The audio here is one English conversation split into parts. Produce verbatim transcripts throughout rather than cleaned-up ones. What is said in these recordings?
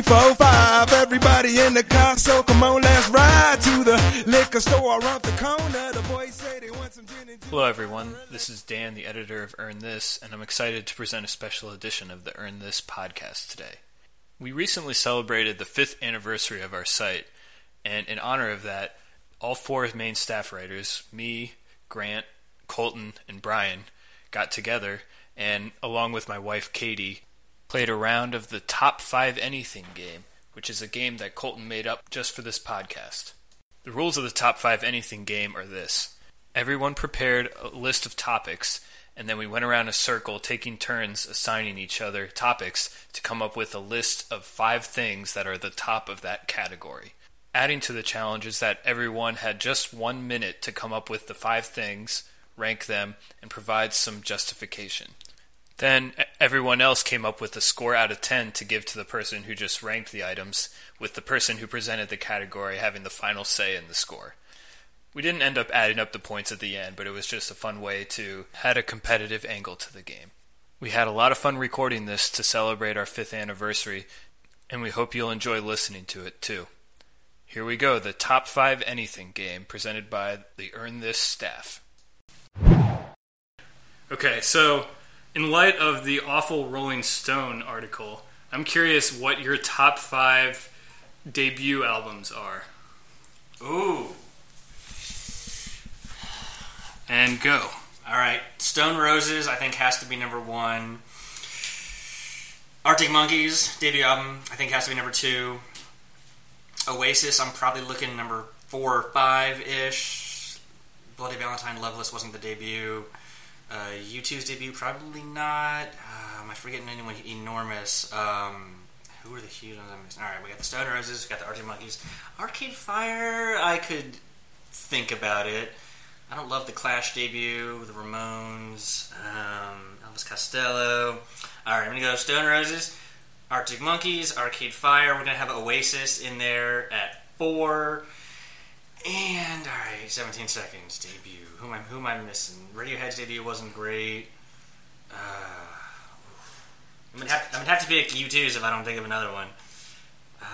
four, five. Everybody in the car, so come on, let's ride to the liquor store around the corner. The boys say they want some gin and juice. Hello everyone, this is Dan, the editor of Earn This, and I'm excited to present a special edition of the Earn This podcast today. We recently celebrated the fifth anniversary of our site, and in honor of that, all four main staff writers, me, Grant, Colton, and Brian, got together and, along with my wife Katie, played a round of the Top five Anything game, which is a game that Colton made up just for this podcast. The rules of the Top five Anything game are this. Everyone prepared a list of topics, and then we went around a circle taking turns assigning each other topics to come up with a list of five things that are the top of that category. Adding to the challenge is that everyone had just one minute to come up with the five things, rank them, and provide some justification. Then everyone else came up with a score out of ten to give to the person who just ranked the items, with the person who presented the category having the final say in the score. We didn't end up adding up the points at the end, but it was just a fun way to add a competitive angle to the game. We had a lot of fun recording this to celebrate our fifth anniversary, and we hope you'll enjoy listening to it too. Here we go, the Top five Anything game presented by the Earn This staff. Okay, so in light of the awful Rolling Stone article, I'm curious what your top five debut albums are. Ooh. And go. All right. Stone Roses, I think, has to be number one. Arctic Monkeys, debut album, I think has to be number two. Oasis, I'm probably looking number four or five-ish. Bloody Valentine, Loveless wasn't the debut. Uh, U two's debut, probably not. Uh, am I forgetting anyone enormous? Um, who are the huge ones I'm missing? All right, we got the Stone Roses, we got the Arctic Monkeys. Arcade Fire, I could think about it. I don't love the Clash debut, the Ramones, um, Elvis Costello. All right, I'm going to go Stone Roses, Arctic Monkeys, Arcade Fire. We're going to have Oasis in there at four. And, all right, seventeen seconds, debut. Who am I, who am I missing? Radiohead's debut wasn't great. Uh, I'm going to have, I'm gonna have to pick U two's if I don't think of another one. Uh,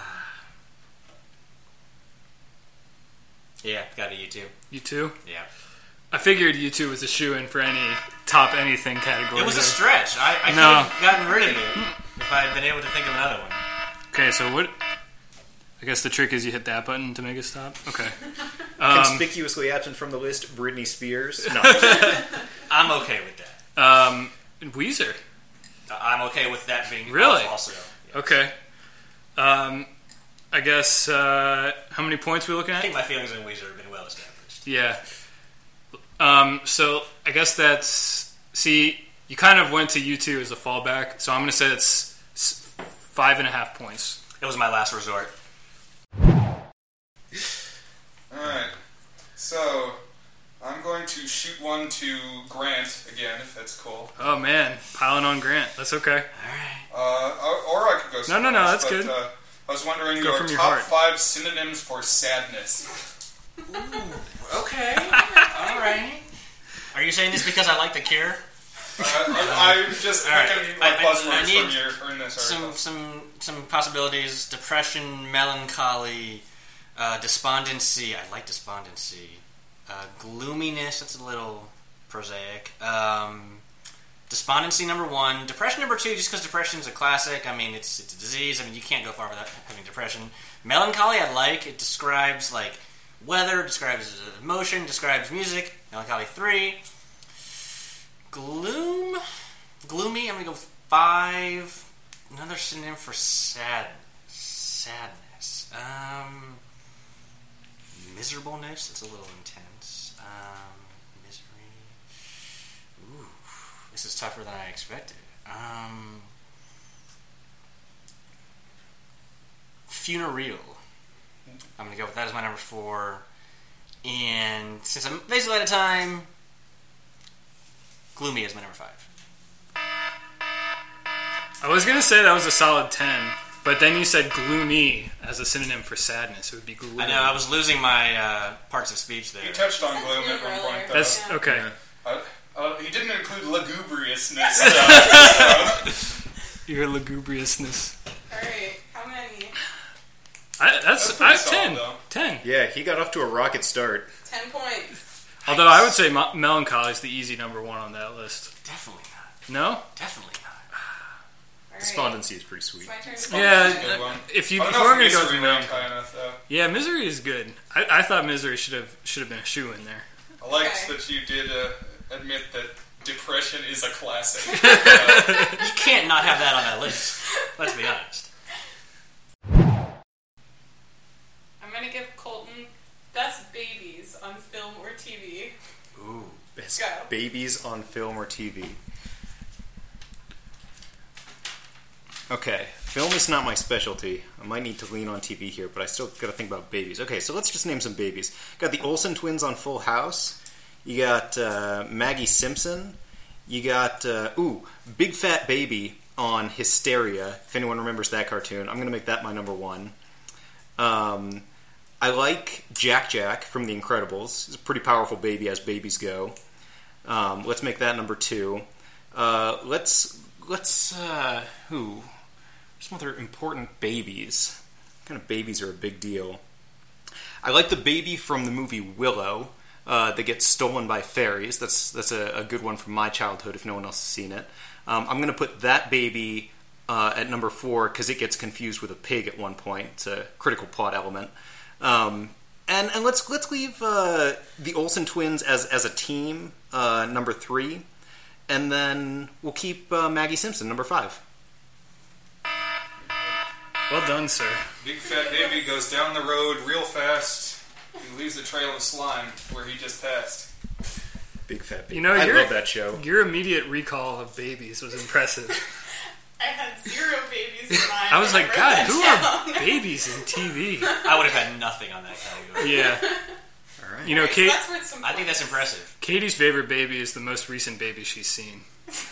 yeah, got to be U two. U two? Yeah. I figured U two was a shoo-in for any top anything category. It was a stretch. I, I no. could have gotten rid of it if I had been able to think of another one. Okay, so what... I guess the trick is you hit that button to make it stop? Okay. Um, Conspicuously absent from the list, Britney Spears. No. I'm okay with that. Um, Weezer. I'm okay with that being really? Also. Yes. Okay. Um, I guess, uh, how many points are we looking at? I think my feelings on Weezer have been well established. Yeah. Um, so, I guess that's... See, you kind of went to U two as a fallback, so I'm going to say it's five and a half points. It was my last resort. Alright, so I'm going to shoot one to Grant again, if that's cool. Oh man, piling on Grant. That's okay. Alright. Uh, or, or I could go No, no, no, else, that's but, good. Uh, I was wondering Go your from your top heart. five synonyms for sadness. Ooh, okay. Alright. Are you saying this because I like The Cure? Uh, I, I'm just All right. going to need like I- I- buzzwords I need from your Earn This article. Some, some, some possibilities. Depression, melancholy, uh, despondency. I like despondency. Uh, gloominess. That's a little prosaic. Um, despondency number one. Depression number two. Just because depression is a classic. I mean, it's it's a disease. I mean, you can't go far without having depression. Melancholy. I like. It describes like weather. Describes emotion. Describes music. Melancholy three. Gloom? Gloomy, I'm going to go five. Another synonym for sad. Sadness. Um, miserableness, that's a little intense. Um, misery. Ooh, this is tougher than I expected. Um, funereal. I'm going to go with that as my number four. And since I'm basically out of time... Gloomy is my number five. I was going to say that was a solid ten, but then you said gloomy as a synonym for sadness. It would be gloomy. I know, I was losing my uh, parts of speech there. You touched on gloom at one point, though. That's okay. Uh, uh, he didn't include lugubriousness. uh, so. Your lugubriousness. Alright, how many? I, that's That's pretty I, solid, ten. though. ten. Yeah, he got off to a rocket start. Ten points. Although I would say Mo- Melancholy is the easy number one on that list. Definitely not. No? Definitely not. All right. Despondency is pretty sweet. It's my turn to Yeah, That's a good one. if you I don't if know we're if going to go Misery through ranked Melancholy. high enough, though. Yeah, Misery is good. I, I thought Misery should have should have been a shoe in there. I liked Okay. that you did uh, admit that Depression is a classic. uh, You can't not have that on that list. Let's be honest. I'm gonna give Colton best babies on film or T V. Ooh. Best Go. babies on film or T V. Okay, film is not my specialty. I might need to lean on T V here, but I still got to think about babies. Okay, so let's just name some babies. Got the Olsen twins on Full House. You got uh, Maggie Simpson. You got, uh, ooh, Big Fat Baby on Hysteria, if anyone remembers that cartoon. I'm going to make that my number one. Um, I like Jack Jack from The Incredibles. He's a pretty powerful baby as babies go. Um, let's make that number two. Uh, let's, let's, uh, who? Some other important babies. What kind of babies are a big deal? I like the baby from the movie Willow uh, that gets stolen by fairies. That's that's a, a good one from my childhood if no one else has seen it. Um, I'm going to put that baby uh, at number four because it gets confused with a pig at one point. It's a critical plot element. Um, and and let's let's leave uh, the Olsen twins as as a team uh, number three, and then we'll keep uh, Maggie Simpson number five. Well done, sir. Big Fat Baby goes down the road real fast. He leaves a trail of slime where he just passed. Big Fat Baby. You know, I you're- love that show. Your immediate recall of babies was impressive. I had zero babies in mind. I was when like, wrote God, that who down. are babies in T V? I would have had nothing on that category. Yeah. All right. You know, Alright, so Kate, that's worth some I think that's points. impressive. Katie's favorite baby is the most recent baby she's seen.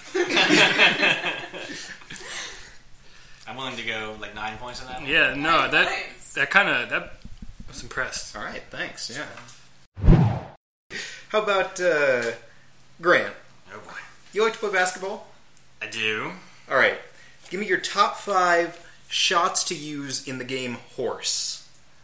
I'm willing to go like nine points on that one. Yeah, no, Nine that points. that kind of that I was impressed. All right, thanks. Yeah. How about uh, Grant? Oh boy. You like to play basketball? I do. All right. Give me your top five shots to use in the game Horse.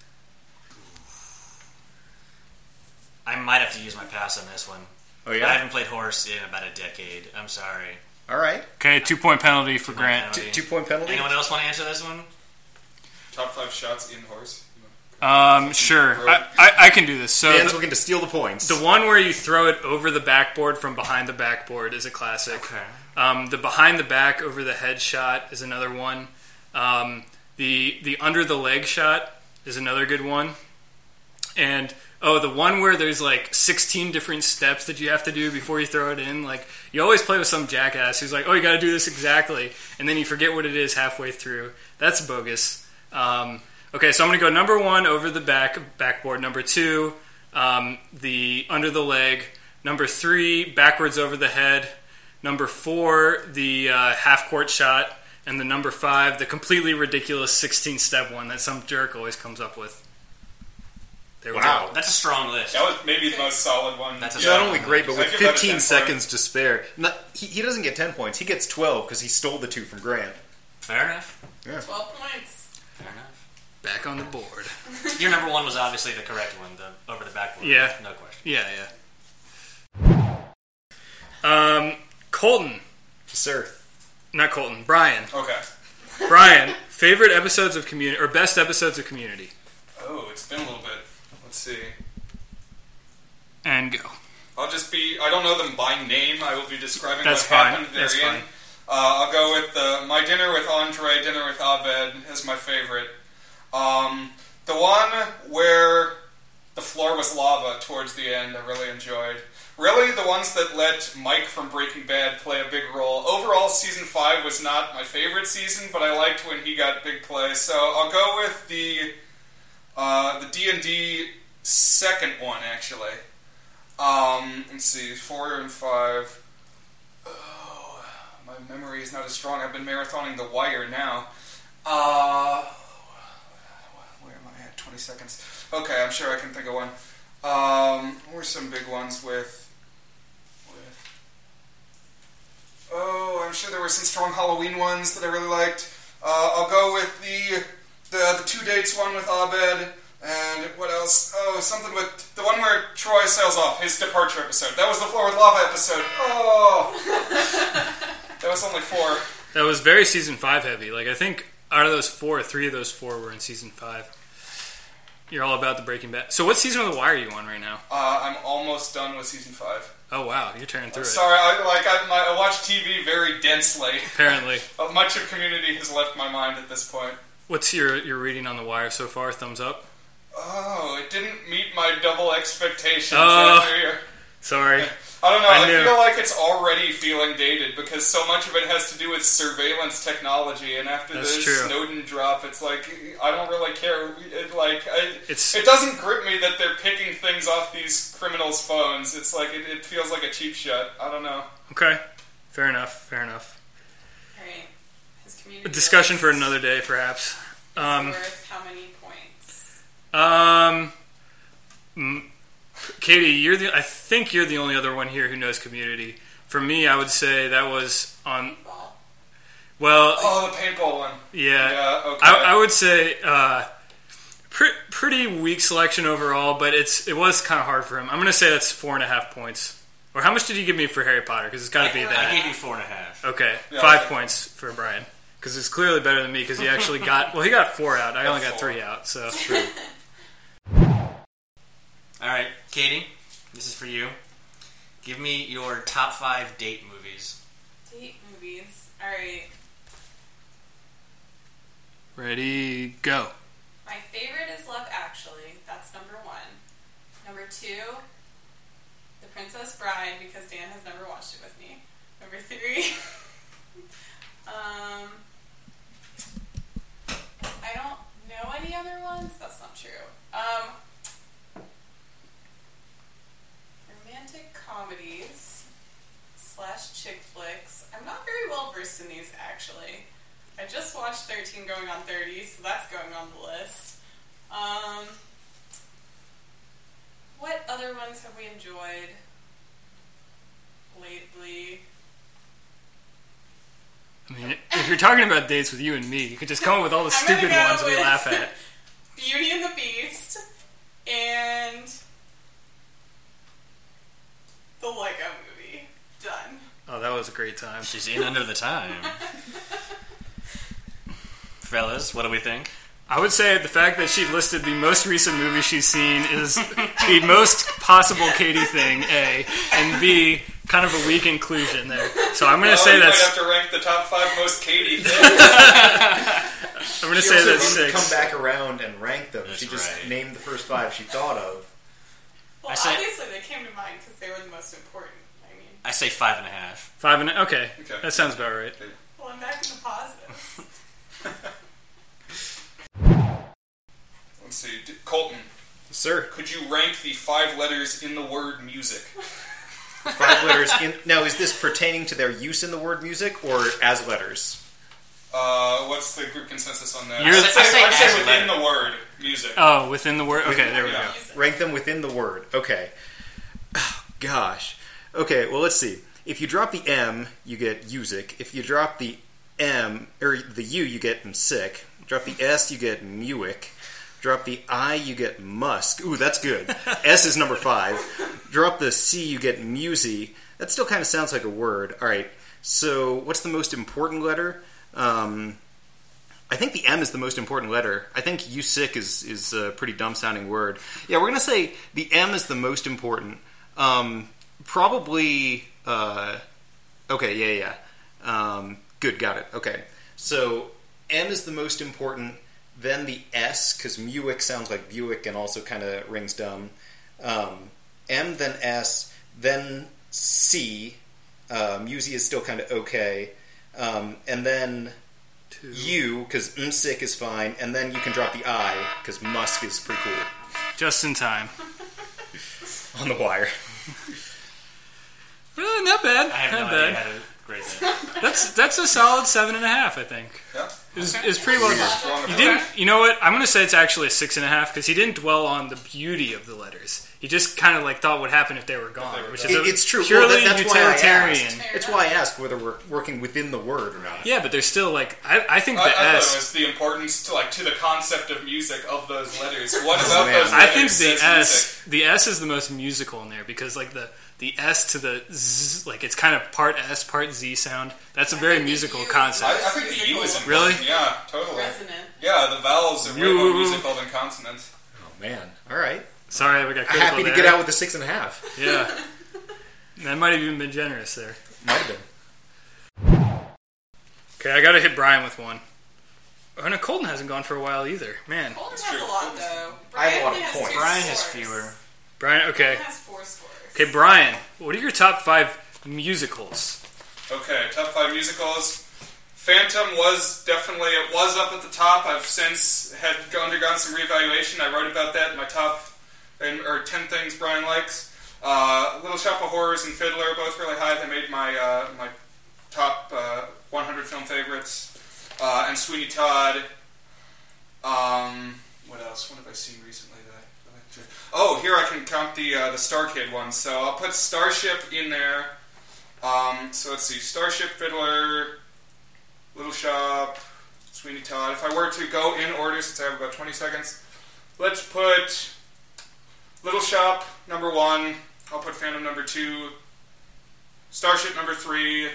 I might have to use my pass on this one. Oh I haven't played horse in about a decade. I'm sorry. All right. Okay, two point penalty for Grant. penalty. Two point penalty. Anyone else want to answer this one? Top five shots in horse. Um, sure, I, I, I can do this. So Dan's the, looking to steal the points. the one where you throw it over the backboard from behind the backboard is a classic. Okay. Um, the behind the back over the head shot is another one. Um, the the under the leg shot is another good one. And oh, the one where there's like sixteen different steps that you have to do before you throw it in. Like you always play with some jackass who's like, "Oh, you got to do this exactly," and then you forget what it is halfway through. That's bogus. Um, okay, so I'm going to go number one over the back backboard. Number two, um, the under the leg. Number three, backwards over the head. Number four, the uh, half court shot, and the number five, the completely ridiculous sixteen step one that some jerk always comes up with. There we Wow. go. That's a strong list. That was maybe the most solid one. That's a Not only great, but I with give that a fifteen ten seconds to spare. Not, he, he doesn't get ten points. He gets twelve because he stole the two from Grant. Fair enough. Twelve points. Fair enough. Back on the board. Your number one was obviously the correct one, the over the backboard. Yeah. No question. Yeah, yeah. Um, Colton, Sir. not Colton, Brian. Okay. Brian, favorite episodes of Community or best episodes of Community, Oh, it's been a little bit. Let's see. and go. I'll just be. I don't know them by name. I will be describing That's what fine. happened That's therein. fine. Uh, I'll go with uh, My Dinner with Andre, Dinner with Abed as my favorite. Um, the one where the floor was lava towards the end, I really enjoyed. Really, the ones that let Mike from Breaking Bad play a big role. Overall, season five was not my favorite season, but I liked when he got big play. So I'll go with the uh, the D and D second one, actually. Um, let's see, four and five. Oh, my memory is not as strong. I've been marathoning The Wire now. Uh, where am I at? twenty seconds. Okay, I'm sure I can think of one. Um, what were some big ones with... with... Oh, I'm sure there were some strong Halloween ones that I really liked. Uh, I'll go with the the the two dates one with Abed, and what else? Oh, something with the one where Troy sails off, his departure episode. That was the Floor with Lava episode. Oh, that was only four. That was very season five heavy. Like I think out of those four, three of those four were in season five. You're all about the Breaking Bad. So what season of The Wire are you on right now? Uh, I'm almost done with season five. Oh wow, you're turning through I'm it. sorry, I, like I, my, I watch T V very densely. Apparently. Uh, much of Community has left my mind at this point. What's your your reading on The Wire so far? Thumbs up? Oh, it didn't meet my double expectations. Oh. after you. Sorry. I don't know, I I, knew. feel like it's already feeling dated because so much of it has to do with surveillance technology, and after That's the true. Snowden drop, it's like, I don't really care. It, like, I, It's- it doesn't grip me that they're picking things off these criminals' phones. It's like, it, it feels like a cheap shot. I don't know. Okay. Fair enough. Fair enough. Alright. His community A discussion list for another day, perhaps. is Um, worth how many points? um, mm, Katie, you're the. I think you're the only other one here who knows Community. For me, I would say that was on. Ball. Well, Oh, the paintball one. yeah. Yeah, okay. I, I would say uh, pre- pretty weak selection overall, but it's it was kind of hard for him. I'm going to say that's four and a half points. Or how much did you give me for Harry Potter? Because it's got to be I- that. I gave you four and a half. Okay, Yeah, five okay. points for Brian. Because it's clearly better than me, because he actually got... Well, he got four out. I Got only got four. three out, so... Alright, Katie, this is for you. Give me your top five date movies. Date movies. Alright. Ready, go. My favorite is Love Actually. That's number one. Number two, The Princess Bride, because Dan has never watched it with me. Number three, um, I don't know any other ones. That's not true. Um, romantic comedies slash chick flicks. I'm not very well versed in these, actually. I just watched thirteen going on thirty, so that's going on the list. Um, what other ones have we enjoyed lately? I mean, if you're talking about dates with you and me, you could just come up with all the I'm gonna stupid go ones we with laugh at. Beauty and the Beast and the Lego Movie. Done. Oh, that was a great time. She's in under the time. Fellas, what do we think? I would say the fact that she listed the most recent movie she's seen is the most possible Katie thing, A, and B, kind of a weak inclusion there. So I'm going to Oh, say you that's... might have to rank the top five most Katie things. I'm going to She say also that's didn't six. come back around and rank them. That's she just right. named the first five she thought of. Well, I say- obviously they came to mind because they were the most important. I mean, I say five and a half. Five and... Okay, Okay. that sounds about right. well, I'm back in the positives. Let's see. D- Colton, Sir, could you rank the five letters in the word music? five letters. In, now, is this pertaining to their use in the word music or as letters? Uh, what's the group consensus on that? You're- I'd say, I say I'd say as within letter. the word music. Oh, within the word? Okay, there we Yeah. go. Rank them within the word. Okay. Oh, gosh. Okay, well, let's see. If you drop the M, you get music. If you drop the M, or the U, you get sick. Drop the S, you get muic. Drop the I, you get musk. Ooh, that's good. S is number five. Drop the C, you get musy. That still kind of sounds like a word. All right, so what's the most important letter? Um, I think the M is the most important letter. I think you sick is, is a pretty dumb-sounding word. Yeah, we're going to say the M is the most important. Um, probably... Uh, okay, yeah, yeah. Um, good, got it. Okay. So M is the most important, then the S, because Muick sounds like Buick and also kind of rings dumb. Um, M, then S, then C. Uh, Musy is still kind of okay. Um, and then Two. U, because msick is fine. And then you can drop the I, because musk is pretty cool. Just in time. On the wire. Really, not bad. I have not no bad. idea how to grade that. That's that's a solid seven and a half, I think. Yeah. It was, it was pretty well done. Okay. You didn't. You know what? I'm going to say it's actually a six and a half because he didn't dwell on the beauty of the letters. He just kind of like thought what happened if they were gone, they were which gone. is a It- it's true. purely Well, that- that's why I utilitarian. asked. That's why I asked whether we're working within the word or not. Yeah, but there's still like I, I think I, the I thought it S. was the importance to like to the concept of music of those letters. What about man. those I letters think the says S, the S is the most musical in there because like the the S to the Z, like it's kind of part S, part Z sound. That's a I very think the musical U is concept. music? I, I think the U is important. Really? Yeah, totally. Resonant. Yeah, the vowels are way You- more musical than consonants. Oh man! All right. Sorry, we got critical Happy to there. get out with the six and a half. Yeah, that might have even been generous there. Might have been. Okay, I got to hit Brian with one. Oh, no, Colton hasn't gone for a while either. Man, Colton That's has true. a lot though. I have a lot of Brian has points. two Brian has scores. fewer. Brian. Okay, Colton has four scores. okay, Brian. What are your top five musicals? Okay, top five musicals. Phantom was definitely, it was up at the top. I've since had undergone some reevaluation. I wrote about that in my top, in, or ten things Brian likes. Uh, Little Shop of Horrors and Fiddler, both really high. They made my uh, my top uh, one hundred film favorites. Uh, and Sweeney Todd. Um, what else? What have I seen recently that I really enjoyed? Oh, here I can count the uh, the Star Kid ones. So I'll put Starship in there. Um, so let's see, Starship, Fiddler, Little Shop, Sweeney Todd. If I were to go in order, since I have about twenty seconds, let's put Little Shop number one. I'll put Phantom number two. Starship number three.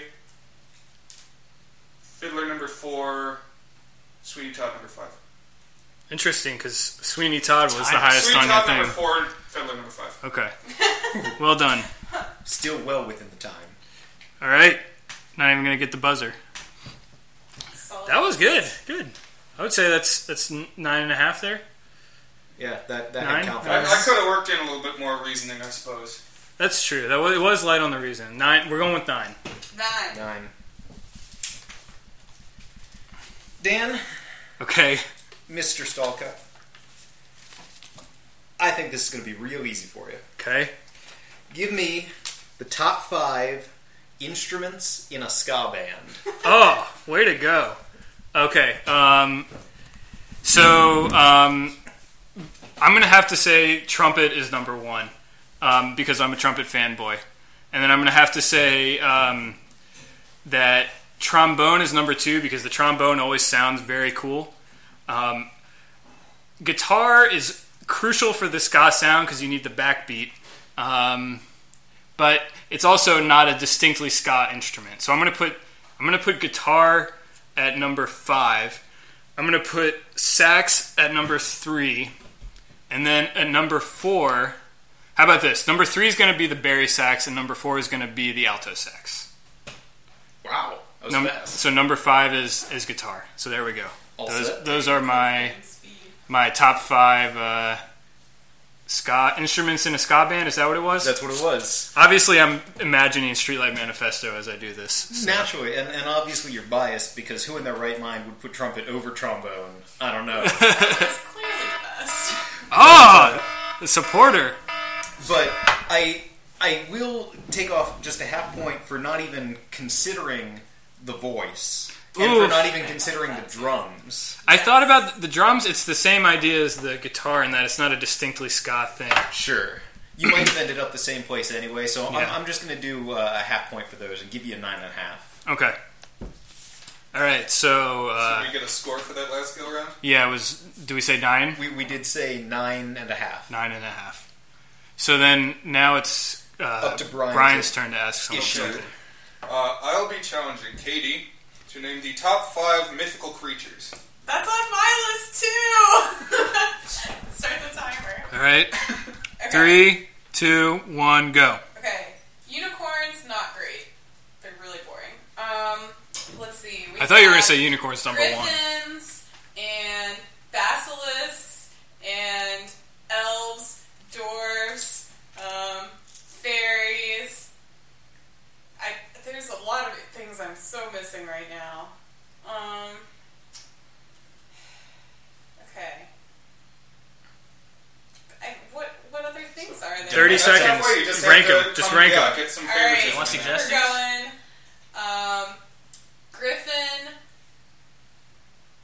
Fiddler number four. Sweeney Todd number five. Interesting, because Sweeney Todd was the Time. highest Sweeney on your Todd thing. number four. Fiddler number five. Okay, well done. Still well within the time. All right, not even gonna get the buzzer. Solid. That was good. Good. I would say that's that's n- nine and a half there. Yeah, that that Nine? had I, confidence. I could have worked in a little bit more reasoning, I suppose. That's true. That was, it was light on the reason. Nine. We're going with nine. Nine. Nine. Dan, Okay. Mister Stalka, I think this is going to be real easy for you. Okay. Give me the top five instruments in a ska band. Oh, way to go. Okay. Um. So um, I'm gonna have to say trumpet is number one um, because I'm a trumpet fanboy, and then I'm gonna have to say um, that trombone is number two because the trombone always sounds very cool. Um, guitar is crucial for the ska sound because you need the backbeat, um, but it's also not a distinctly ska instrument. So I'm gonna put I'm gonna put guitar at number five. I'm gonna put sax at number three, and then at number four. How about this? Number three is gonna be the bari sax, and number four is gonna be the alto sax. Wow, that was Num- fast. so number five is, is guitar. So there we go. All Those set. those are my And speed. my top five uh, ska instruments in a ska band. Is that what it was? That's what it was. Obviously, I'm imagining Streetlight Manifesto as I do this. so- Naturally, and, and obviously you're biased because who in their right mind would put trumpet over trombone? I don't know. That's clearly the best. Oh, the supporter. But I I will take off just a half point for not even considering the voice. And for Oof. not even considering the drums. I thought about the drums. It's the same idea as the guitar in that it's not a distinctly ska thing. Sure. You might have ended up the same place anyway, so I'm, Yeah. I'm just going to do uh, a half point for those and give you a nine and a half. Okay. All right. So uh, Should we get a score for that last go round? yeah, it was. Do we say nine? We, we did say nine and a half. Nine and a half. So then now it's uh, Up to Brian's Brian's turn to ask something. Issue. Uh, I'll be challenging Katie to name the top five mythical creatures. That's on my list too. Start the timer. All right. Okay. Three, two, one, go. Okay. Unicorns, not great. They're really boring. Um, let's see. We I thought you were going have to say unicorns number one. Griffins and basilisks and elves, dwarves, um, fairies. I there's a lot of things I'm so missing right now. Um, okay. I, what what other things are there? thirty That's seconds. halfway, you just Rank have to 'em. Just come- rank yeah, 'em. Get some All favorites. right, want we're suggestions? going. Um, Griffin,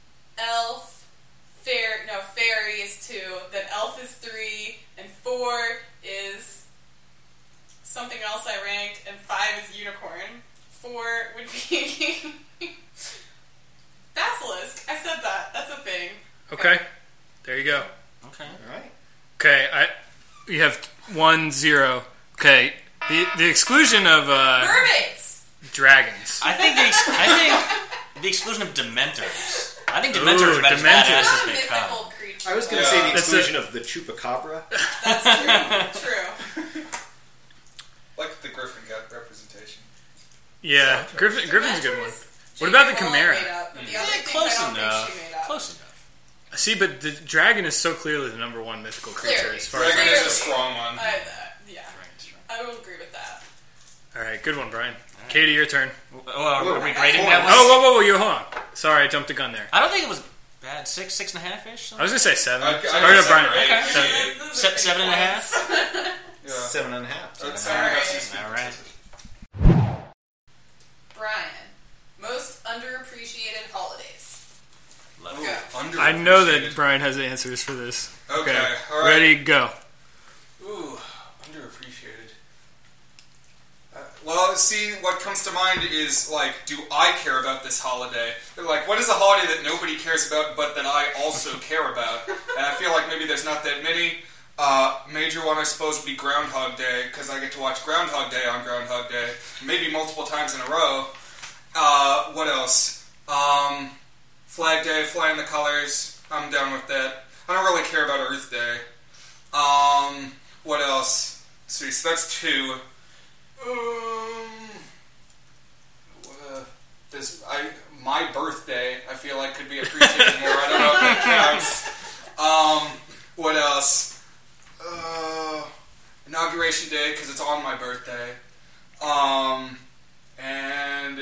Okay. There you go. Okay. All right. Okay, I you have one zero. Okay, the the exclusion of uh, Mermaids! dragons. I think the ex- I think the exclusion of Dementors. I think Dementors Ooh, are about as Dementors. badass as Not a they mythical come. creature. I was going to Yeah. say the That's exclusion of the chupacabra. That's true. True. Like the Griffin got representation. Yeah, Griffin, Griffin's a good one. Dementors, What about the J K. Rowling Chimera? made up, but the other Yeah, things close I don't enough. think she made up. Close enough. See, but the dragon is so clearly the number one mythical creature Clearly. as far as. Dragon Clearly. is a strong one. I, uh, yeah, I will agree with that. All right, good one, Brian. Katie, your turn. Oh, are we Whoa, grading hold that on. one? Oh, whoa, whoa, whoa! You hold on. Sorry, I jumped the gun there. I don't think it was bad. Six, six and a half ish. I was gonna say seven. I- I or got no, seven Brian. or eight. Okay. Seven. Those are Se- big seven and a points. Yeah. Seven and a half. That's Seven and a half. seven. I got some All right. speakers. Brian, most underappreciated holidays. Love Go. it. Underappreciated. I know that Brian has answers for this. Okay, all right. Ready, go. Ooh, underappreciated. Uh, well, see, what comes to mind is, like, do I care about this holiday? They're like, what is a holiday that nobody cares about but that I also care about? And I feel like maybe there's not that many. Uh, major one, I suppose, would be Groundhog Day, because I get to watch Groundhog Day on Groundhog Day, maybe multiple times in a row. Uh, what else? Um, Flag Day, flying the colors. I'm down with that. I don't really care about Earth Day. Um, what else? Let's see, so that's two. Um, uh, this I my birthday, I feel like could be appreciated more. I don't know if that counts. Um, what else? Uh, Inauguration Day because it's on my birthday. Um, and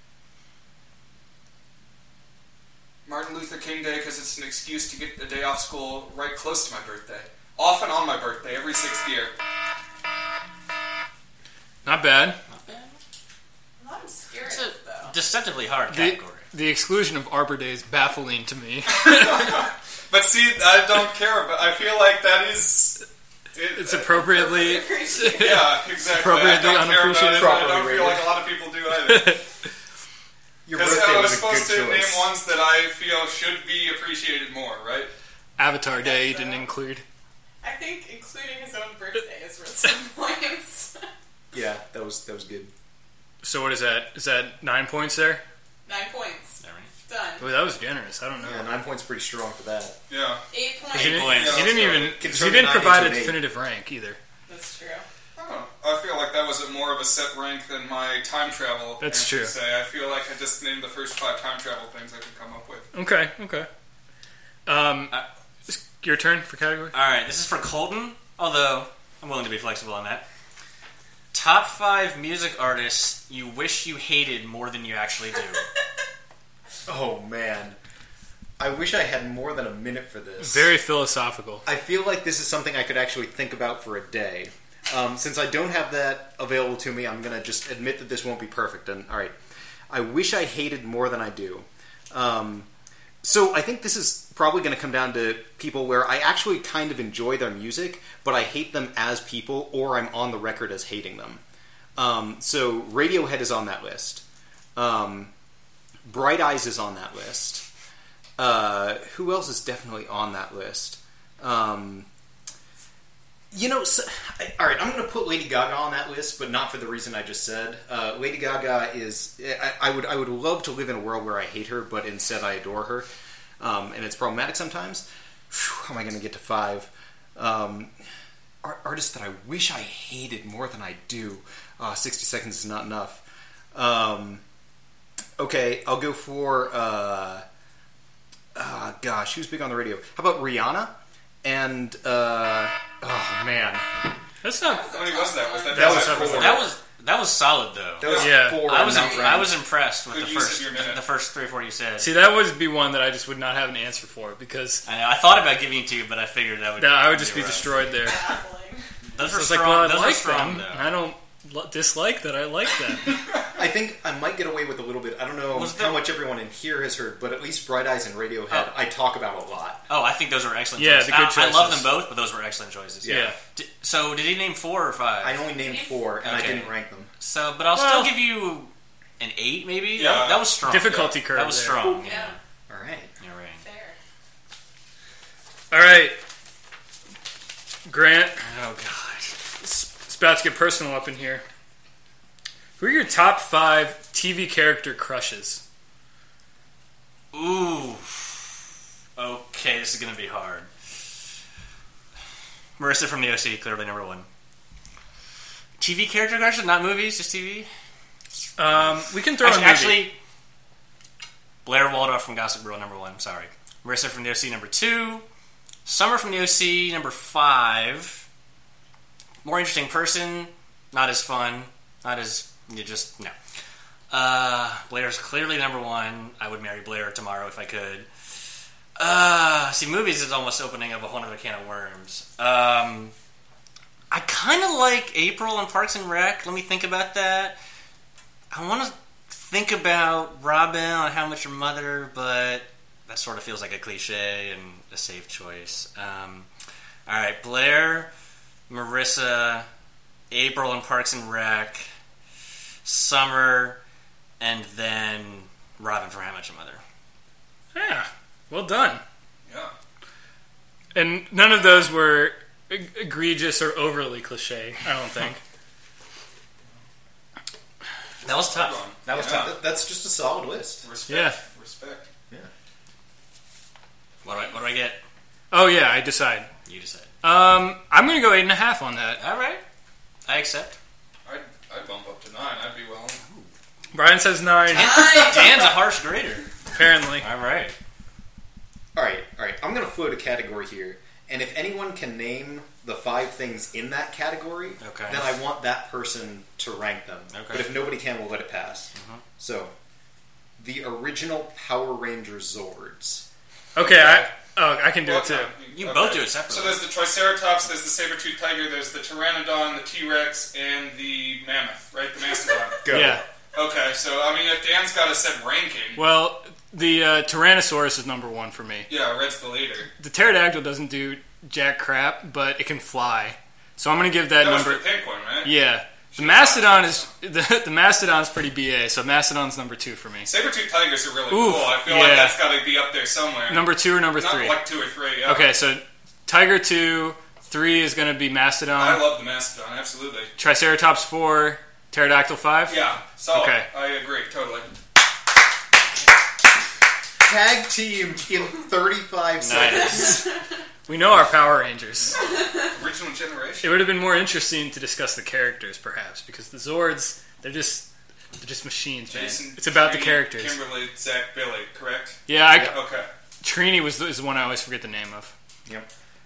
Martin Luther King Day because it's an excuse to get a day off school right close to my birthday. Often on my birthday, every sixth year. Not bad. I'm scared It's a though. deceptively hard The, category. the exclusion of Arbor Day is baffling to me. But see, I don't care, but I feel like that is... It, It's appropriately. Appreciate it. Yeah, exactly. appropriately I don't care about it, unappreciated. but I don't Properly feel like rated. a lot of people do either. Your Because birthday I was was a supposed good to name choice. ones that I feel should be appreciated more, right? Avatar Day you didn't include. I think including his own birthday is worth some points. Yeah, that was that was good. So what is that? Is that nine points there? Nine points. All right. Done. Oh, that was generous. I don't know. Yeah, nine points pretty strong for that. Yeah. Eight He points. didn't, points. he didn't Yeah, even. let's He go. didn't provide a Conserve definitive rank either. That's true. I don't know. I feel like that was a more of a set rank than my time travel. That's answer true. to Say. I feel like I just named the first five time travel things I could come up with. Okay. Okay. Um, Uh, it's your turn for category. All right, this is for Colton, although I'm willing to be flexible on that. Top five music artists you wish you hated more than you actually do. Oh man, I wish I had more than a minute for this. Very philosophical. I feel like this is something I could actually think about for a day. Um, since I don't have that available to me, I'm going to just admit that this won't be perfect. And all right, I wish I hated more than I do. Um, so I think this is probably going to come down to people where I actually kind of enjoy their music, but I hate them as people, or I'm on the record as hating them. Um, so Radiohead is on that list. Um, Bright Eyes is on that list. Uh, who else is definitely on that list? Um, you know, so, I, all right, I'm going to put Lady Gaga on that list, but not for the reason I just said. Uh, Lady Gaga is. I, I would. I would love to live in a world where I hate her, but instead I adore her, um, and it's problematic sometimes. Whew, how am I going to get to five? Um, art, artists that I wish I hated more than I do. Uh, sixty seconds is not enough. Um, okay, I'll go for. Uh, uh, gosh, who's big on the radio? How about Rihanna? And uh, oh man, That's not. How many was that? Was that, That was was that four. four? That was that was solid though. that was Yeah. four. I was not im- ranked. I was impressed with Good the use of first your the, minute. the first three or four you said. See, that would be one that I just would not have an answer for because I know I thought about giving it to you, but I figured that would no, I would just be rough. destroyed there. Baffling. Those So are it's strong. like, well, I those are like strong them. though. I don't lo- dislike that. I like them. I think I might get away with a little bit. I don't know Was how there- much everyone in here has heard, but at least Bright Eyes and Radiohead, Oh. I talk about a lot. Oh, I think those are excellent Yeah, choices. the good I, I love choices. them both, but those were excellent choices. Yeah. D- so, did he name four or five? I only named four, and I Okay. didn't rank them. So, but I'll Well- still give you an eight, maybe. Yeah. That was strong. Difficulty curve. That was there. strong. Yeah. Yeah. All right. You're right. Fair. All right, Grant. Oh God. It's, it's about to get personal up in here. Who are your top five T V character crushes? Ooh. Okay, this is gonna be hard. Marissa from the O C, clearly number one. T V character crushes, not movies, just T V. Um, we can throw Actually, a movie. actually, Blair Waldorf from Gossip Girl, number one. Sorry. Marissa from the O C, number two. Summer from the O C, number five. More interesting person, not as fun, not as you just no. Uh, Blair's clearly number one. I would marry Blair tomorrow if I could. Uh, see, movies is almost opening up a whole other can of worms. Um, I kind of like April and Parks and Rec. Let me think about that. I want to think about Robin on How I Met Your Mother, but that sort of feels like a cliche and a safe choice. Um, all right, Blair, Marissa, April and Parks and Rec, Summer, and then Robin from How I Met Your Mother. Yeah, well done. Yeah. And none of those were eg- egregious or overly cliche, I don't think. That was tough. That was Yeah. tough. Th- That's just a solid list. Respect. Yeah. Respect. Yeah. What do I, what do I get? Oh yeah, I decide. You decide. Um, I'm going to go eight and a half on that. All right. I accept. I'd, I'd bump up to nine. I'd be willing. Brian says nine, Dan's a harsh grader. apparently. All right. All right, all right. I'm going to float a category here, and if anyone can name the five things in that category, Okay. then I want that person to rank them. Okay. But if nobody can, we'll let it pass. So, the original Power Rangers Zords. Okay, I oh I can do it too. no, You okay. both do it separately. So there's the Triceratops, there's the Saber-toothed Tiger, there's the Pteranodon, the T-Rex, and the Mammoth, right? The Mastodon. Go. Yeah. Okay, so, I mean, if Dan's got a set ranking, Well, the uh, Tyrannosaurus is number one for me. yeah, Red's the leader. The pterodactyl doesn't do jack crap, but it can fly. So I'm going to give that, That was number. the pink one, right? Yeah. The Mastodon is the, the Mastodon's pretty B A, so Mastodon's number two for me. Saber-toothed Tigers are really Oof, cool. I feel yeah. like that's got to be up there somewhere. Number two or number Not three? like two or three, yeah. Okay, so Tiger two, three is going to be Mastodon. I love the Mastodon, absolutely. Triceratops four, Pterodactyl five. Yeah, solid. Okay. I agree, totally. Tag team in thirty-five seconds. We know our Power Rangers. Original It generation. would have been more interesting to discuss the characters, perhaps, because the Zords, they're just they're just machines, man. Jason, It's about the Trini, characters. Kimberly, Zach, Billy, correct? Yeah, I, Okay. Trini was the, is the one I always forget the name of. Yep.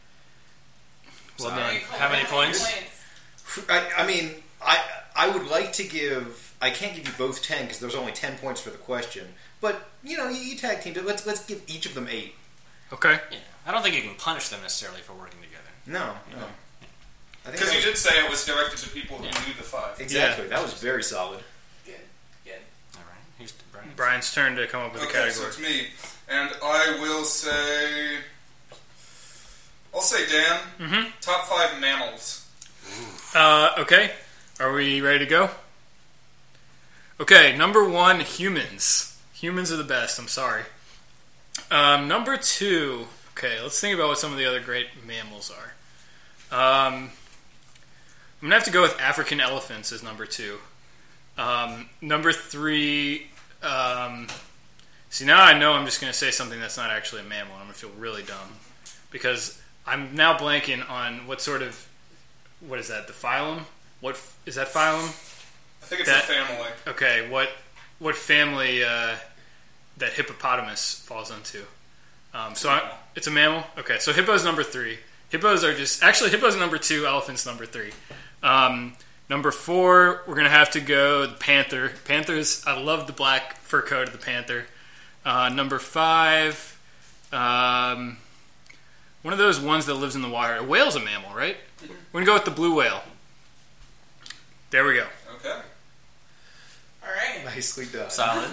Well Sorry. done. How many points? I, I mean, I I would like to give. I can't give you both ten because there's only ten points for the question. But you know, you, you tag teamed it. Let's let's give each of them eight. Okay. Yeah. I don't think you can punish them necessarily for working together. No, no. I think Because that you was- did say it was directed to people who Yeah. knew the five. exactly. That was very solid. Good. Good. All right. Here's Brian. Brian's turn to come up with a Okay, so category. it's me. And I will say... I'll say, Dan, Mhm. top five mammals. Uh, okay. Are we ready to go? Okay, number one, humans. Humans are the best, I'm sorry. Um, number two, okay, let's think about what some of the other great mammals are. Um, I'm going to have to go with African elephants as number two. Um, number three, um, see, now I know I'm just going to say something that's not actually a mammal, and I'm going to feel really dumb. Because I'm now blanking on what sort of, what is that, the phylum? What, is that phylum? I think it's That- a family. Okay, what what family uh, that hippopotamus falls into? Um, so I, it's a mammal. Okay, so hippo's number three. Hippos are just actually hippos number two. Elephants number three. Um, number four, we're gonna have to go the panther. Panthers. I love the black fur coat of the panther. Uh, number five, um, one of those ones that lives in the water. A whale's a mammal, right? We're gonna go with the blue whale. There we go. Okay. All right. Nicely done. Solid.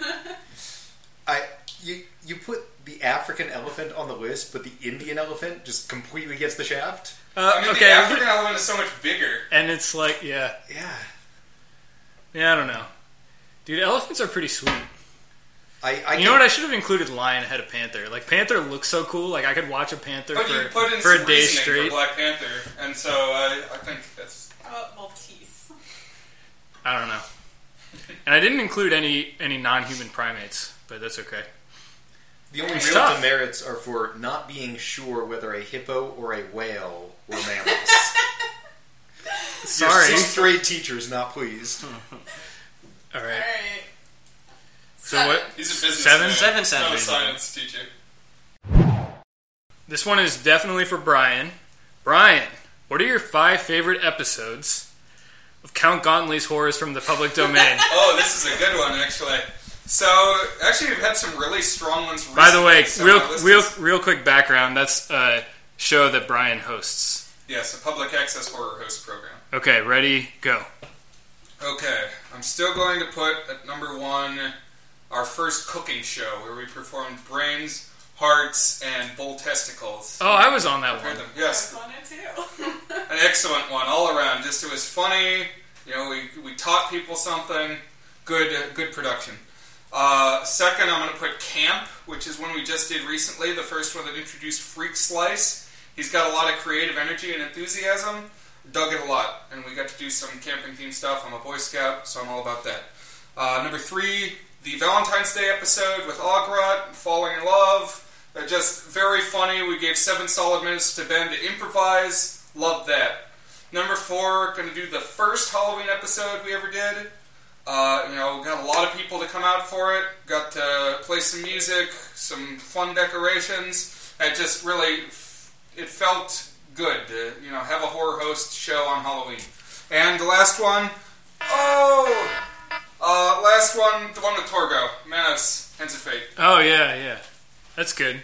I you you put the African elephant on the list, but the Indian elephant just completely gets the shaft. Uh, I mean, okay, the African elephant is so much bigger. and it's like, yeah, Yeah. yeah, I don't know, dude. Elephants are pretty sweet. I I, I You know what? I should have included lion ahead of panther. Like, panther looks so cool. Like, I could watch a panther But you for, put in for some a day reasoning straight. for Black Panther, and so I, I think that's... How about Maltese? I don't know. And I didn't include any any non-human primates, but that's okay. The only It's real tough. demerits are for not being sure whether a hippo or a whale were mammals. Your Sorry. sixth grade teacher's not pleased. All All right. right. So what? He's a business Seven? man, Seven not a centimeters. science teacher. This one is definitely for Brian. Brian, what are your five favorite episodes of Count Gauntlet's Horrors from the Public Domain? Oh, this is a good one, actually. So, actually, we've had some really strong ones recently. By the way, so real, my list real, is- real quick background. That's a show that Brian hosts. Yes, a public access horror host program. Okay, ready, go. Okay, I'm still going to put at number one our first cooking show where we performed brains, hearts, and bull testicles. Oh, I was on that Prepared one. them. Yes, I was on it too. an excellent one all around. Just it was funny. You know, we we taught people something. Good, uh, good production. Uh, second, I'm going to put Camp, which is one we just did recently. The first one that introduced Freak Slice. He's got a lot of creative energy and enthusiasm. Dug it a lot, and we got to do some camping themed stuff. I'm a Boy Scout, so I'm all about that. Uh, number three, the Valentine's Day episode with Ogrot, Falling in Love. They're just very funny. We gave seven solid minutes to Ben to improvise. Loved that. Number four, going to do the first Halloween episode we ever did. Uh, you know, got a lot of people to come out for it. Got to play some music, some fun decorations. It just really, it felt good to, you know, have a horror host show on Halloween. And the last one, oh, uh, last one, the one with Torgo, Manos, Hands of Fate. Oh yeah, yeah, that's good.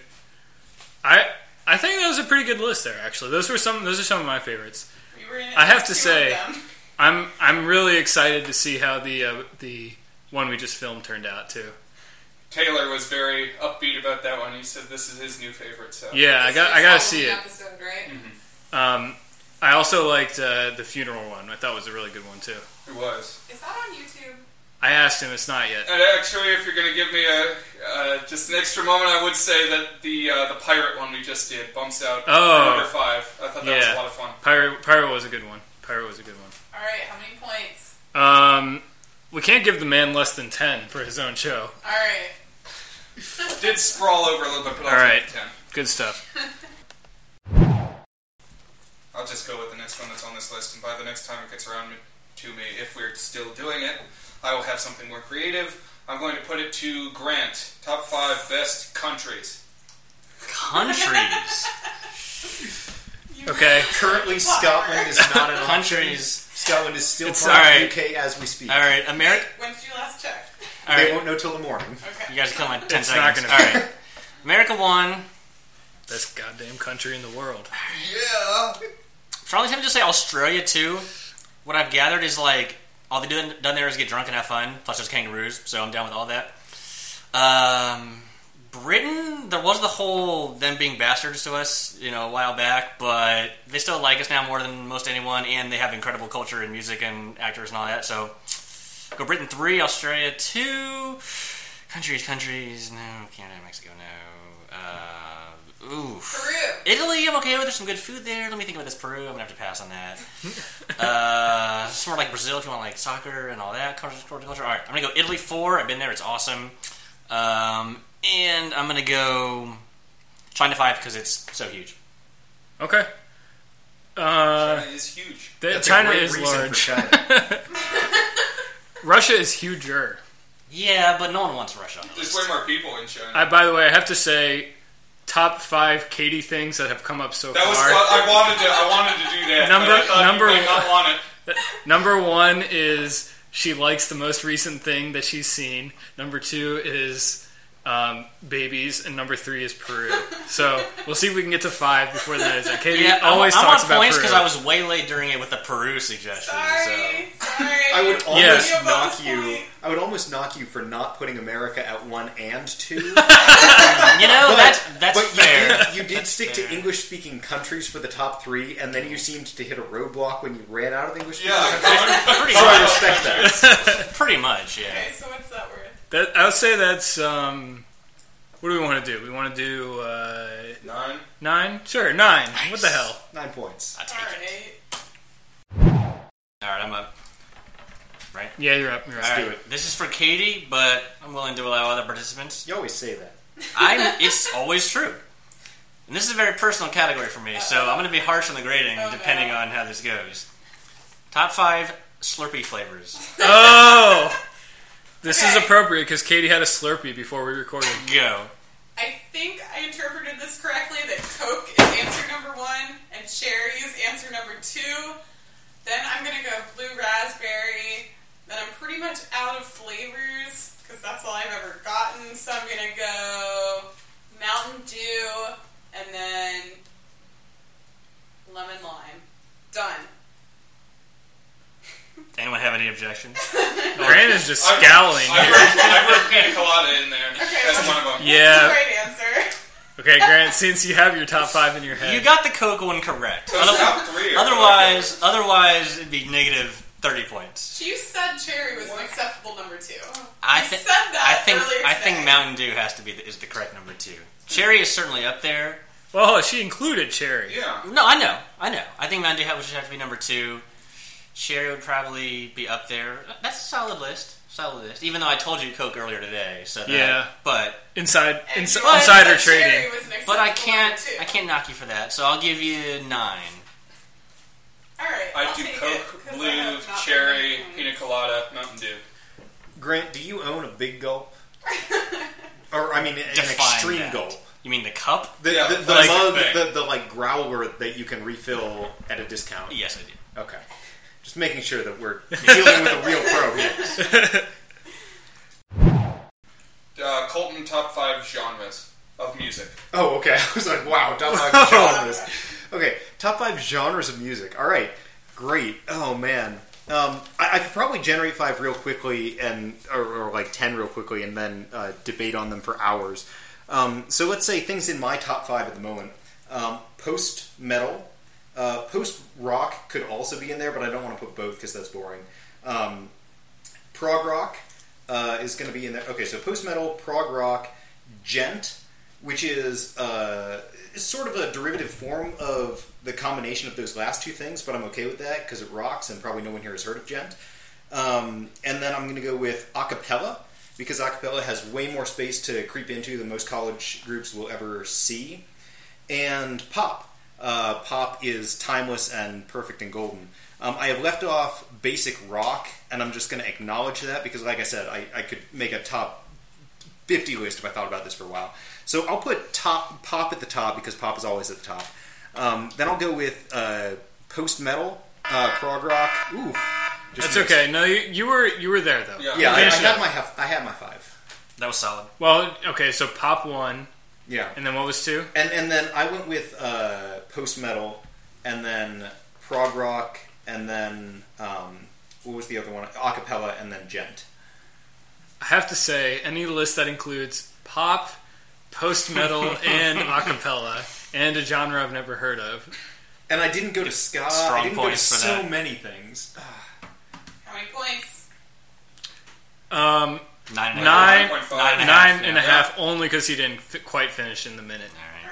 I I think that was a pretty good list there. Actually, those were some. Those are some of my favorites. We were in it I have for to two say, of them. I'm I'm really excited to see how the uh, the one we just filmed turned out too. Taylor was very upbeat about that one. He said this is his new favorite. So Yeah, I This got was I gotta Halloween see it. Episode, right? Um, I also liked uh, the funeral one. I thought was a really good one too. it was. Is that on YouTube? I asked him. It's not yet. And actually, if you're going to give me a uh, just an extra moment, I would say that the uh, the pirate one we just did bumps out Oh. number five. I thought that was Yeah. a lot of fun. Pirate Pirate was a good one. Pirate was a good one. All right, how many points? Um, we can't give the man less than ten for his own show. All right. Did sprawl over a little bit, but I'll All right. take ten. Good stuff. I'll just go with the next one that's on this list, and by the next time it gets around to me, if we're still doing it, I will have something more creative. I'm going to put it to Grant. Top five best countries. Countries. You Okay. really Currently, suck. Scotland is not an option. Countries. Scotland is still It's part of alright. the U K as we speak. All right, America. When did you last check? All They right, won't know till the morning. Okay. you guys kill my ten It's not seconds. gonna All be. right, America one. Best goddamn country in the world. Yeah. Probably going to just say Australia too. What I've gathered is like all they do done there is get drunk and have fun. Plus, there's kangaroos, so I'm down with all that. Um, Britain, there was the whole them being bastards to us, you know, a while back, but they still like us now more than most anyone, and they have incredible culture and music and actors and all that. So, go Britain three, Australia two, countries, countries. No, Canada, Mexico, no. Uh, ooh. Peru. Italy, I'm okay with. There's some good food there. Let me think about this. Peru, I'm gonna have to pass on that. uh, it's more like Brazil if you want like soccer and all that culture, culture, culture. All right, I'm gonna go Italy four. I've been there. It's awesome. Um, and I'm gonna go China five because it's so huge. Okay. Uh, China is huge. the, That's a China great is reason large. for China. Russia is huger. Yeah, but no one wants Russia on the There's list. way more people in China. I, by the way, I have to say, top five Katie things that have come up so that was far. what I wanted to. I wanted to do that. Number- but I thought number you might not want it. Number one is she likes the most recent thing that she's seen. Number two is um, babies, and number three is Peru. So we'll see if we can get to five before that is. Katie Yeah, I'm, always I'm talks on about points Peru. because I was waylaid during it with the Peru suggestion. Sorry. Sorry. I would almost Yes. You have knock bonus you. point. I would almost knock you for not putting America at one and two. So, you know, that's that's but fair. You did, you did stick Fair. to English-speaking countries for the top three, and then you seemed to hit a roadblock when you ran out of English-speaking Yeah, countries. Pretty So I much. respect that. Pretty much, yeah. Okay, so what's that word? That I would say that's. Um, what do we want to do? We want to do uh, Nine. nine. Sure, nine. Nice. What the hell? Nine points. I take All it. right. All right, I'm up. Right. Yeah, you're up. You're up. All do right. it. This is for Katie, but I'm willing to allow other participants. You always say that. I'm. It's always true. And this is a very personal category for me, so I'm going to be harsh on the grading Oh, depending no. on how this goes. Top five Slurpee flavors. Oh, this is Okay. appropriate because Katie had a Slurpee before we recorded. Go. I think I interpreted this correctly, that Coke is answer number one, and cherry is answer number two. Then I'm going to go blue raspberry. Then I'm pretty much out of flavors, because that's all I've ever gotten. So I'm going to go Mountain Dew, and then lemon lime. Done. Anyone have any objections? Grant is just I- scowling I here. wrote, I wrote pina colada in there Okay, as well- one of them. That's the Yeah. right answer. Okay, Grant. Since you have your top five in your head, You got the Coke one correct. Those Other- top three are otherwise, otherwise it'd be negative thirty points. You said cherry was an acceptable number two. I You thi- said that I think earlier I think today. Mountain Dew has to be the, is the correct number two. Cherry is certainly up there. well, she included cherry. Yeah. No, I know, I know. I think Mountain Dew ha- would have to be number two. Cherry would probably be up there. That's a solid list. Solid list. Even though I told you Coke earlier today, so that, Yeah. But Inside, And ins- you already insider said cherry trading. was an but I acceptable can't number two. I can't knock you for that. So I'll give you nine. All right, I I'll do take it, Coke, 'cause I blue, have not cherry, been making pina points. colada, Mountain Dew. Grant, do you own a big gulp? Or, I mean, an Define extreme that. gulp? You mean the cup? The, Yeah, the, the that's the mug, thing. the, the, like, growler that you can refill at a discount? Yes, I do. Okay. Just making sure that we're dealing with a real pro here. Uh, Colton, top five genres of music. Oh, okay. I was like, wow, top five genres. Okay, top five genres of music. All right, great. Oh man, um, I, I could probably generate five real quickly, and or, or like ten real quickly, and then uh, debate on them for hours. Um, so let's say things in my top five at the moment: um, post metal, uh, post rock could also be in there, but I don't want to put both because that's boring. Um, prog rock uh, is going to be in there. Okay, so post metal, prog rock, gent, which is uh, sort of a derivative form of the combination of those last two things, but I'm okay with that because it rocks, and probably no one here has heard of gent. Um, and then I'm going to go with acapella, because acapella has way more space to creep into than most college groups will ever see. And pop. Uh, pop is timeless and perfect and golden. Um, I have left off basic rock, and I'm just going to acknowledge that because, like I said, I, I could make a top fifty list if I thought about this for a while. So I'll put top pop at the top because pop is always at the top. Um, then I'll go with uh, post metal, uh, prog rock. Ooh, just That's missed. okay. No, you, you were you were there though. Yeah. Yeah, I, I Finish it had up. my half, I had my five. That was solid. Well, okay. So pop one, Yeah, and then what was two? and and then I went with uh, post metal, and then prog rock, and then um, what was the other one? Acapella, and then gent. I have to say, any list that includes pop, post metal, and acapella, and a genre I've never heard of. And I didn't go to ska. Strong I didn't go to points for so that. many things. How many points? Um, Nine and a Nine- half. nine point five. Nine and a nine half, and a yeah. half, only because he didn't fi- quite finish in the minute.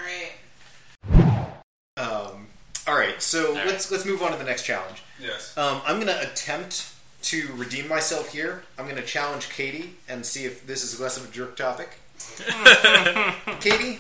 All right. All right. Um, all right, so All right. let's let's move on to the next challenge. Yes. Um, I'm going to attempt to redeem myself here. I'm going to challenge Katie and see if this is less of a jerk topic. Katie,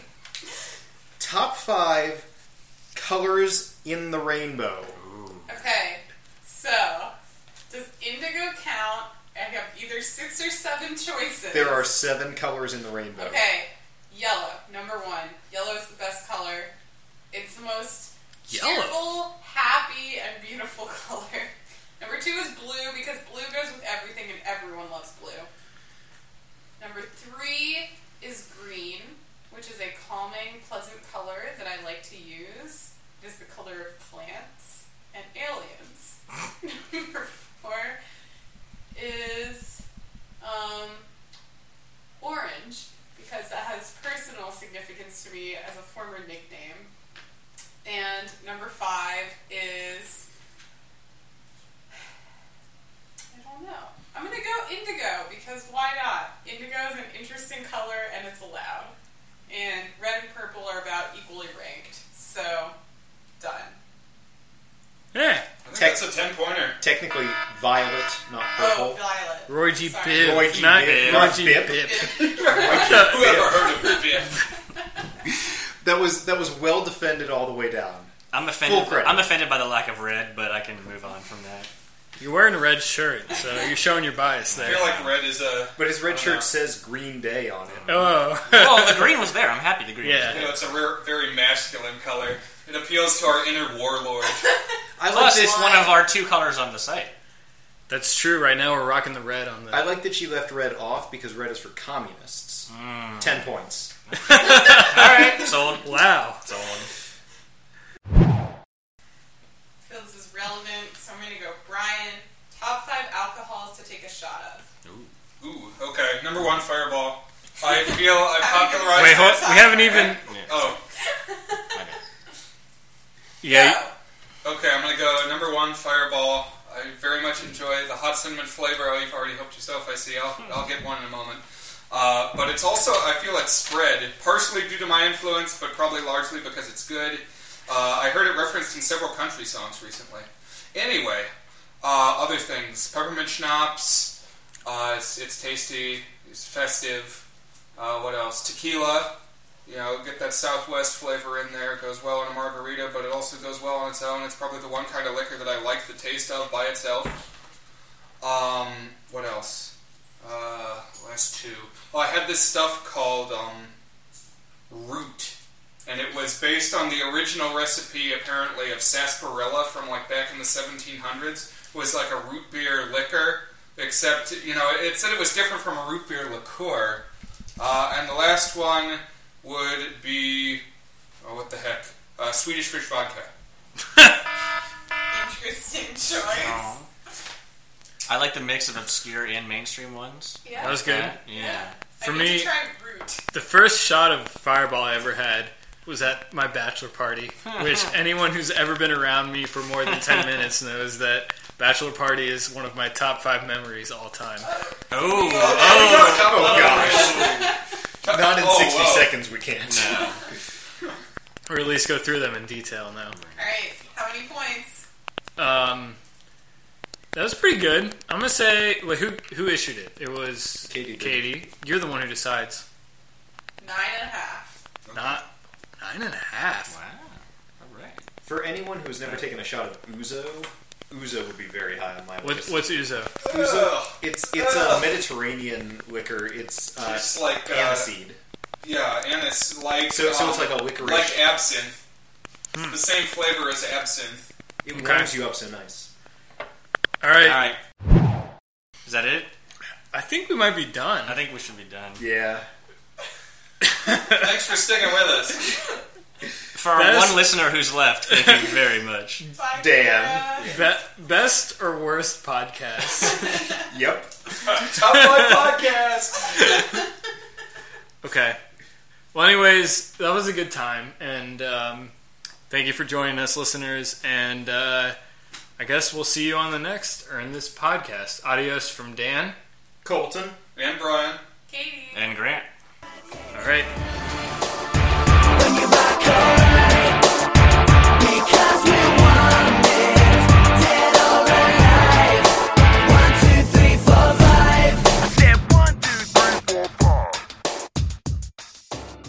top five colors in the rainbow. Okay, so does indigo count? I have either six or seven choices. There are seven colors in the rainbow. Okay, yellow, number one. Yellow is the best color. It's the most Yellow? cheerful, happy, and beautiful color. Number two is blue because blue goes with everything and everyone loves blue. Number three is green, which is a calming, pleasant color that I like to use. It is the color of plants and aliens. Number four is um, orange, because that has personal significance to me as a former nickname. And number five is... I don't know. I'm gonna go indigo because why not? Indigo is an interesting color and it's allowed. And red and purple are about equally ranked. So, done. Yeah. I think that's a ten-pointer. Technically violet, not purple. Oh, violet. Roy G. Sorry. Biv. Roy G. Not Biv. Roy Not G. Biv. Biv. Whoever heard of it? That was that was well defended all the way down. I'm offended. Full credit. I'm offended by the lack of red, but I can move on from that. You're wearing a red shirt, so you're showing your bias I there. feel like red is a... But his red I don't shirt know. says Green Day on it. Oh. Well, the green was there. I'm happy the green Yeah. was You there. know, it's a rare, very masculine color. It appeals to our inner warlord. I like Plus, this. it's one of our two colors on the site. That's true. Right now we're rocking the red on the... I like that she left red off because red is for communists. Mm. Ten points. All right, sold. Wow. Sold. I feel this is relevant, so I'm going to go Brian. Top five alcohols to take a shot of. Ooh, okay. Number one, Fireball. I feel I popularized Wait, hold, it. we haven't even... Oh, Yeah. Go. okay. I'm gonna go number one, Fireball. I very much enjoy the hot cinnamon flavor. Oh, you've already helped yourself. I see. I'll I'll get one in a moment. Uh, but it's also, I feel it's spread, partially due to my influence, but probably largely because it's good. Uh, I heard it referenced in several country songs recently. Anyway, uh, other things. Peppermint schnapps. Uh, it's, it's tasty. It's festive. Uh, what else? Tequila. You know, get that Southwest flavor in there. It goes well in a margarita, but it also goes well on its own. It's probably the one kind of liquor that I like the taste of by itself. Um, what else? Uh, last two. Oh, I had this stuff called um, Root, and it was based on the original recipe, apparently, of sarsaparilla from like back in the seventeen hundreds. It was like a root beer liquor, except, you know, it said it was different from a root beer liqueur. Uh, and the last one would be, oh, what the heck, uh, Swedish Fish Vodka. Interesting choice. Aw. I like the mix of obscure and mainstream ones. Yeah. That was good. Yeah. For I need me- to try Root. The first shot of Fireball I ever had was at my bachelor party, which anyone who's ever been around me for more than ten minutes knows that bachelor party is one of my top five memories all time. Oh, Oh gosh. Not in Oh, sixty whoa. seconds we can't. no. Or at least go through them in detail now. Alright, how many points? Um, that was pretty good. I'm going to say, wait, who who issued it? It was Katie did. Katie. You're the one who decides. Nine and a half. Not nine and a half. Wow. All right. For anyone who's never taken a shot of Ouzo, Ouzo would be very high on my What, list. what's Ouzo? Ouzo? It's it's a Mediterranean liquor. It's uh, It's like, uh, aniseed. Yeah, and it's like So- so it's um, like a licorice. like absinthe. The same flavor as absinthe. It Okay. warms you up so nice. All right. All right. Is that it? I think we might be done. I think we should be done. Yeah. Thanks for sticking with us. For our Best- one listener who's left, thank you very much. Bye, Dan. Kara. Be- best or worst podcast? Yep. Top five podcast. Okay. Well, anyways, that was a good time, and um, thank you for joining us, listeners. And uh, I guess we'll see you on the next Earn This podcast. Adios from Dan. Colton. And Brian. Katie. And Grant. All right.